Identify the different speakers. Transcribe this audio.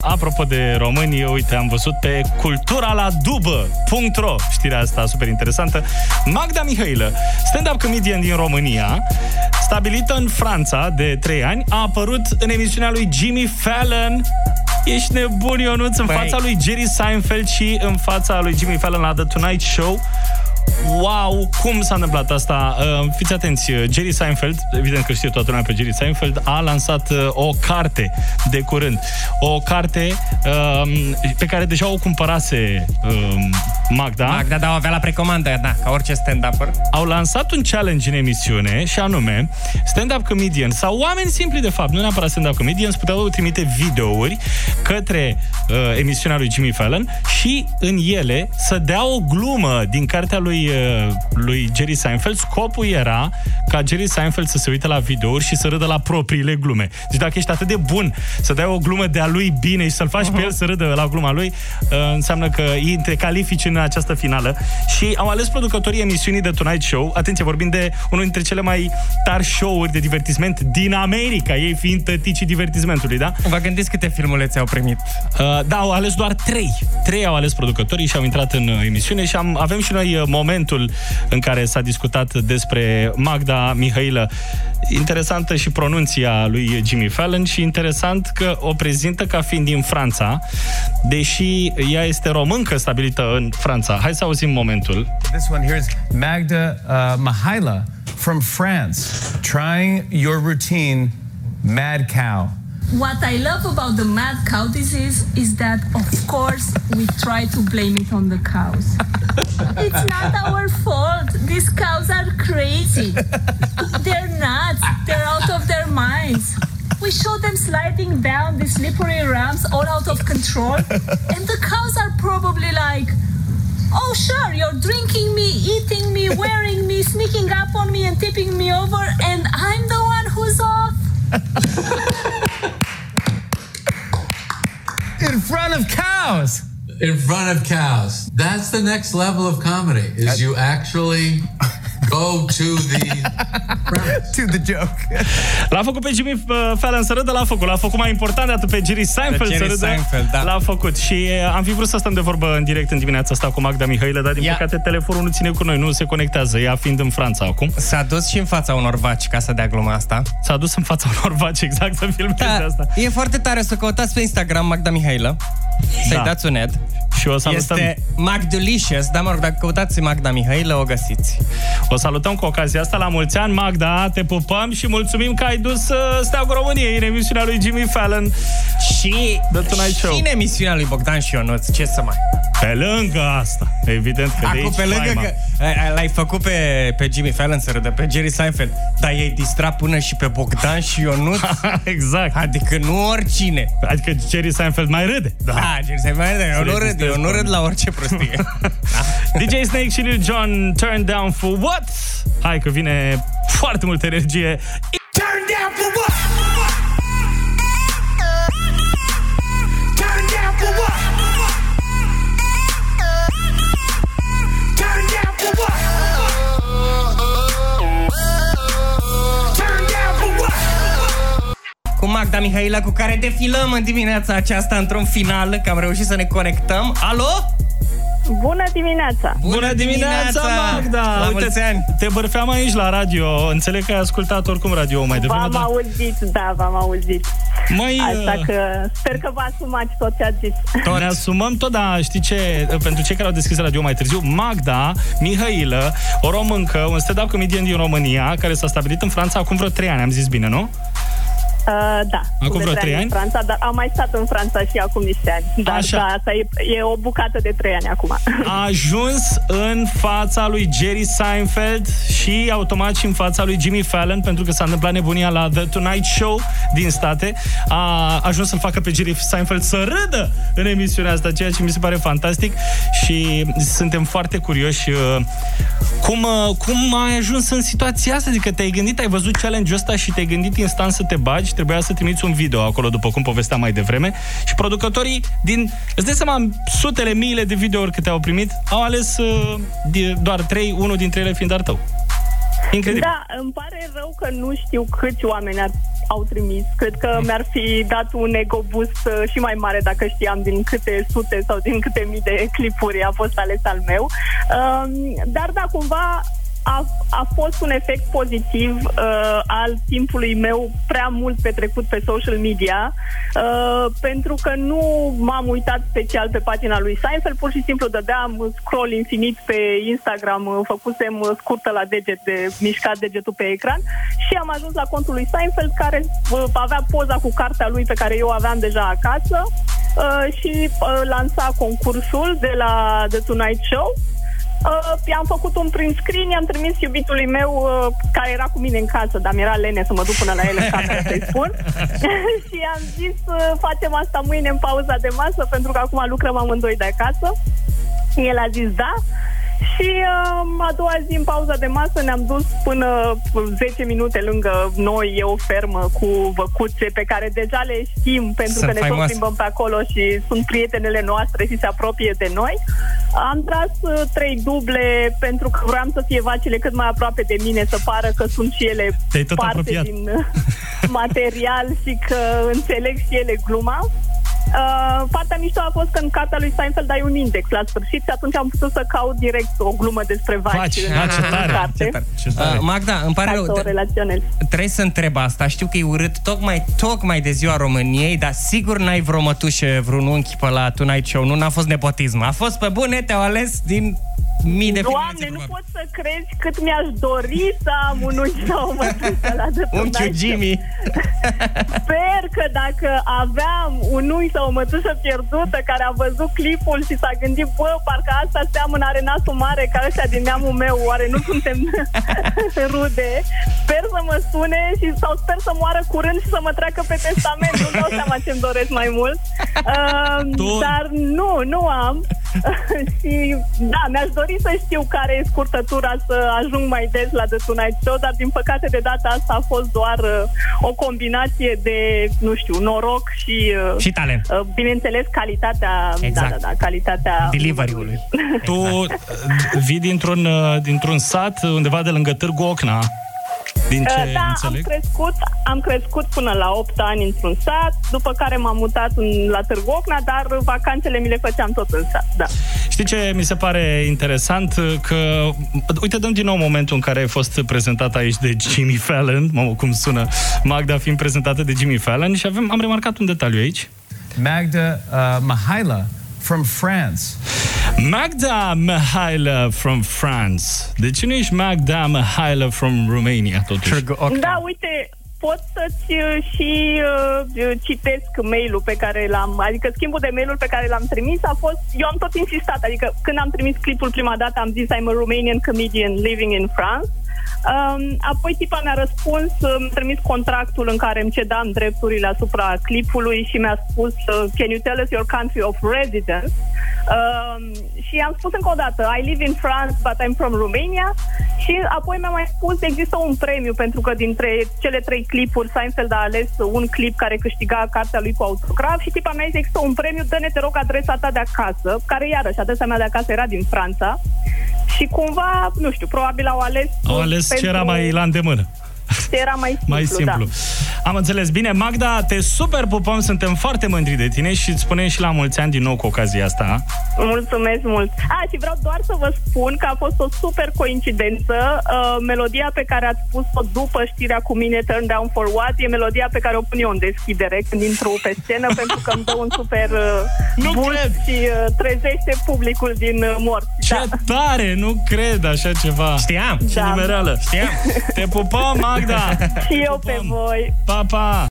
Speaker 1: Apropo de români, uite, am văzut pe culturaladubă.ro știrea asta super interesantă. Magda Mihailă, stand-up comedian din România, stabilită în Franța de 3 ani, a apărut în emisiunea lui Jimmy Fallon. Ești nebun, Ionuț, în fața lui Jerry Seinfeld și în fața lui Jimmy Fallon la The Tonight Show. Wow, cum s-a întâmplat asta? Fiți atenți, Jerry Seinfeld, evident că știe toată lumea pe Jerry Seinfeld, a lansat o carte de curând. O carte pe care deja o cumpărase Magda.
Speaker 2: Magda, da, o avea la precomandă, da, ca orice stand-upper.
Speaker 1: Au lansat un challenge în emisiune și anume stand-up comedian sau oameni simpli de fapt, nu neapărat stand-up comedians, puteau trimite videouri către emisiunea lui Jimmy Fallon și în ele să dea o glumă din cartea lui Jerry Seinfeld. Scopul era ca Jerry Seinfeld să se uite la videouri și să râdă la propriile glume. Deci dacă ești atât de bun să dai o glumă de-a lui bine și să-l faci pe el să râdă la gluma lui, înseamnă că te califici în această finală. Și au ales producătorii emisiunii The Tonight Show. Atenție, vorbim de unul dintre cele mai tari show-uri de divertisment din America, ei fiind tăticii divertismentului, da?
Speaker 2: Vă gândiți câte filmulețe au primit?
Speaker 1: Da, au ales doar 3. 3 au ales producătorii și au intrat în emisiune și avem și noi momentul în care s-a discutat despre Magda Mihailă. Interesantă și pronunția lui Jimmy Fallon și interesant că o prezintă ca fiind din Franța, deși ea este româncă stabilită în Franța. Hai să auzim momentul.
Speaker 3: This one here is Magda Mihailă from France, trying your routine Mad Cow.
Speaker 4: What I love about the mad cow disease is that, of course, we try to blame it on the cows. It's not our fault. These cows are crazy. They're nuts. They're out of their minds. We show them sliding down these slippery ramps all out of control, and the cows are probably like, oh, sure, you're drinking me, eating me, wearing me, sneaking up on me and tipping me over, and I'm the one who's off.
Speaker 3: In front of cows.
Speaker 5: In front of cows. That's the next level of comedy, is you actually go to
Speaker 3: the joke.
Speaker 1: L-a făcut pe Jimmy Fallon să râdă, l-a făcut mai important de atât pe Jerry Seinfeld să râdă,
Speaker 2: da.
Speaker 1: L-a făcut. Și am fi vrut să stăm de vorbă în direct în dimineața asta cu Magda Mihailă, dar din păcate telefonul nu ține cu noi, nu se conectează, ea fiind în Franța acum.
Speaker 2: S-a dus și în fața unor vaci ca să dea gluma asta.
Speaker 1: S-a dus în fața unor vaci, exact, să filmeze asta.
Speaker 2: E foarte tare să căutați pe Instagram Magda Mihailă, să-i dați un ad.
Speaker 1: Și o salutăm.
Speaker 2: Este Magdelicious, dar mă rog, dacă căutați Magda Mihailă, o găsiți.
Speaker 1: O salutăm cu ocazia asta, la mulți ani, Magda, te pupăm și mulțumim că ai dus Steagul României în emisiunea lui Jimmy Fallon
Speaker 2: și
Speaker 1: The Tonight Show.
Speaker 2: Și în emisiunea lui Bogdan și Ionuț, ce să mai...
Speaker 1: Pe lângă asta, evident că
Speaker 2: acum, pe lângă că l-ai făcut pe Jimmy Fallon să râdă, pe Jerry Seinfeld, dar i-ai distrat până și pe Bogdan și Ionuț.
Speaker 1: Exact.
Speaker 2: Adică nu oricine.
Speaker 1: Adică Jerry Seinfeld mai râde.
Speaker 2: Da, Jerry Seinfeld mai râde. Eu nu râd la orice prostie.
Speaker 1: DJ Snake și Lil Jon, Turn Down for What? Hai că vine foarte multă energie.
Speaker 6: Turn down for what? Turn down for what? Turn down for what? Turn down for what?
Speaker 2: Cu Magda Mihailă, cu care defilăm în dimineața aceasta într-un final, că am reușit să ne conectăm. Alo?
Speaker 7: Bună dimineața!
Speaker 1: Bună dimineața, Magda!
Speaker 2: La
Speaker 1: uite,
Speaker 2: mulți ani!
Speaker 1: Te bărfeam aici la radio. Înțeleg că ai ascultat oricum radio mai devreme.
Speaker 7: V-am auzit, da, v-am auzit. Așa că sper că vă asumați tot ce ați zis.
Speaker 1: Ne asumăm tot, da, știi ce? Pentru cei care au deschis radio mai târziu, Magda Mihailă, o româncă, un stand-up comedian din România, care s-a stabilit în Franța acum vreo 3 ani, am zis bine, nu?
Speaker 7: Da.
Speaker 1: Acum vreo 3 ani?
Speaker 7: În Franța, dar am mai stat în Franța și acum niște ani. Dar asta e o bucată de 3 ani acum.
Speaker 1: A ajuns în fața lui Jerry Seinfeld și automat și în fața lui Jimmy Fallon, pentru că s-a întâmplat nebunia la The Tonight Show din state. A ajuns să-l facă pe Jerry Seinfeld să râdă în emisiunea asta, ceea ce mi se pare fantastic și suntem foarte curioși cum ai ajuns în situația asta. Adică te-ai gândit, ai văzut challenge-ul ăsta și te-ai gândit instant să te bagi, trebuia să trimiți un video acolo, după cum povesteam mai devreme, și producătorii îți dai seama, sutele, miile de videouri câte au primit, au ales doar 3, unul dintre ele fiind al tău. Incredibil.
Speaker 7: Da, îmi pare rău că nu știu câți oameni au trimis. Cred că mi-ar fi dat un ego boost și mai mare dacă știam din câte sute sau din câte mii de clipuri a fost ales al meu. Dar da, cumva a fost un efect pozitiv al timpului meu prea mult petrecut pe social media, pentru că nu m-am uitat special pe pagina lui Seinfeld, pur și simplu dădeam scroll infinit pe Instagram, făcusem scurtă la deget, de mișcat degetul pe ecran și am ajuns la contul lui Seinfeld, care avea poza cu cartea lui pe care eu aveam deja acasă și lansa concursul de la The Tonight Show. I-am făcut un print screen, i-am trimis iubitului meu care era cu mine în casă, dar mi-era lene să mă duc până la el în cameră să-i spun și i-am zis facem asta mâine în pauza de masă, pentru că acum lucrăm amândoi de acasă. El a zis da și a doua zi în pauza de masă ne-am dus până 10 minute lângă noi, e o fermă cu văcuțe pe care deja le știm pentru că ne tot plimbăm pe acolo și sunt prietenele noastre și se apropie de noi. Am tras 3 duble pentru că vreau să fie vacile cât mai aproape de mine, să pară că sunt și ele parte apropiat din material și că înțeleg și ele gluma. Partea mișto a fost că în cartea lui Seinfeld dai un index la sfârșit și atunci am putut să caut direct o glumă despre vaci.
Speaker 1: Ce tare.
Speaker 2: Magda, îmi pare rău, trebuie să întreb asta. Știu că e urât tocmai de ziua României, dar sigur n-ai vreo mătușă, vreun unchi pe la Tonight Show, nu? N-a fost nepotism. A fost pe bune, te-au ales din mii de
Speaker 7: Doamne, nu poți să crezi cât mi-aș dori să am un unchi sau o mătușă la The Tonight Show.
Speaker 2: Unchiul Jimmy.
Speaker 7: Sper că dacă aveam un unchi sau o mătușă pierdută care a văzut clipul și s-a gândit, bă, parcă asta seamănă, are nasul mare ca ăștia din neamul meu, oare nu suntem rude? Sper să mă sune sau sper să moară curând și să mă treacă pe testament. Nu dau seama ce-mi doresc mai mult. Dar nu am. Și da, mi-aș dori să știu care e scurtătura să ajung mai des la The Tonight Show, dar din păcate de data asta a fost doar o combinație de, nu știu, noroc și
Speaker 2: talent.
Speaker 7: Bineînțeles, calitatea,
Speaker 2: exact.
Speaker 7: calitatea
Speaker 2: delivery-ului.
Speaker 1: Tu vii dintr-un sat undeva de lângă Târgu Ocna. Din ce înțeleg? Am crescut până la 8 ani într-un sat, după care m-am mutat la Târgu Ocna, dar vacanțele mi le făceam tot în sat, da. Știi ce mi se pare interesant? Că, uite, dăm din nou momentul în care ai fost prezentată aici de Jimmy Fallon, mamă, cum sună, Magda fiind prezentată de Jimmy Fallon, și am remarcat un detaliu aici.
Speaker 3: Magda Mihaila from France.
Speaker 1: Magda Mihaila from France. De ce nu ești Magda Mihaila from Romania, totuși?
Speaker 7: Da, uite, pot să-ți și citesc mail-ul pe care l-am, adică schimbul de mail-uri pe care l-am trimis a fost, eu am tot insistat, adică când am trimis clipul prima dată am zis I'm a Romanian comedian living in France. Apoi tipa mi-a răspuns, mi-a trimis contractul în care îmi cedam drepturile asupra clipului și mi-a spus can you tell us your country of residence? Și am spus încă o dată I live in France but I'm from Romania. Și apoi mi-a mai spus există un premiu pentru că dintre cele 3 clipuri Seinfeld a ales un clip care câștiga cartea lui cu autograf și tipa mea zis există un premiu, dă-ne te rog adresa ta de acasă, care iarăși adresa mea de acasă era din Franța. Și cumva, nu știu, probabil au ales
Speaker 1: ce era mai la îndemână.
Speaker 7: Era mai simplu. Da.
Speaker 1: Am înțeles. Bine, Magda, te super pupăm, suntem foarte mândri de tine și îți spunem și la mulți ani din nou cu ocazia asta.
Speaker 7: Mulțumesc mult. Și vreau doar să vă spun că a fost o super coincidență. Melodia pe care ați pus-o după știrea cu mine, Turn Down for What, e melodia pe care o pun eu în deschidere când intru pe scenă, pentru că îmi dă un super boost și trezește publicul din morți.
Speaker 1: Ce tare! Nu cred așa ceva.
Speaker 2: Știam.
Speaker 1: Ce nimereală.
Speaker 2: Știam.
Speaker 1: Te pupăm, Magda!
Speaker 7: Și eu pe voi.
Speaker 1: Pa, pa!